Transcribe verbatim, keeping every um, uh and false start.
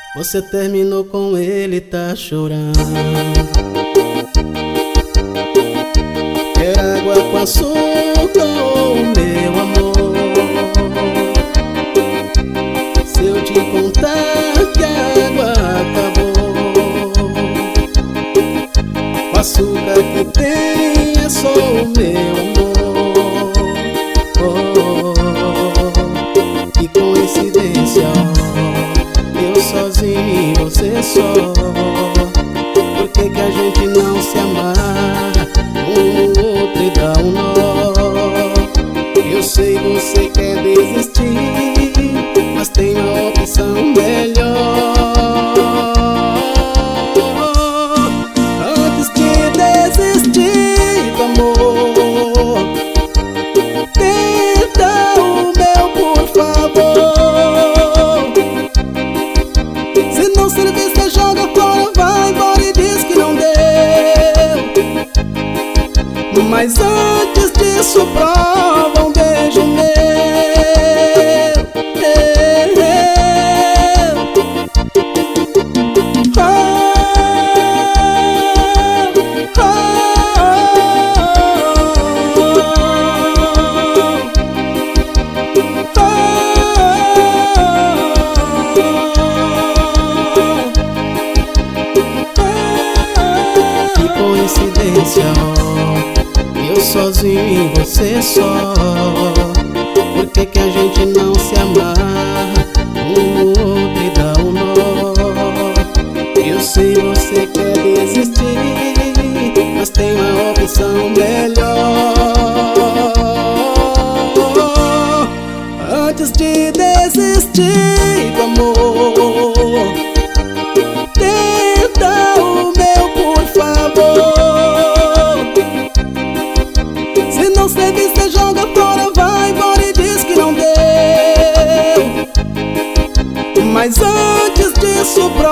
Você terminou com ele, tá chorando. Quer água com açúcar, oh, meu amor? Se eu te contar que a água acabou, o açúcar que tem é só o meu amor. Oh, que coincidência, eu sozinho e você só. Por que que a gente não se amar um no outro e dá um nó? Eu sei você quer desistir, mas tem uma opção melhor. Antes de desistir do amor, tenta o meu, por favor. Se não servir, você joga fora, vai embora e diz que não deu. Mas antes disso, prova um beijo meu. Que coincidência, eu sozinho e você só. Por que que a gente não se amar um no outro e dá um nó? Eu sei você quer desistir, mas tem uma opção melhor. Antes de desistir do amor, tenta o meu, por favor. Se não servir, você joga fora, vai embora e diz que não deu. Mas antes disso,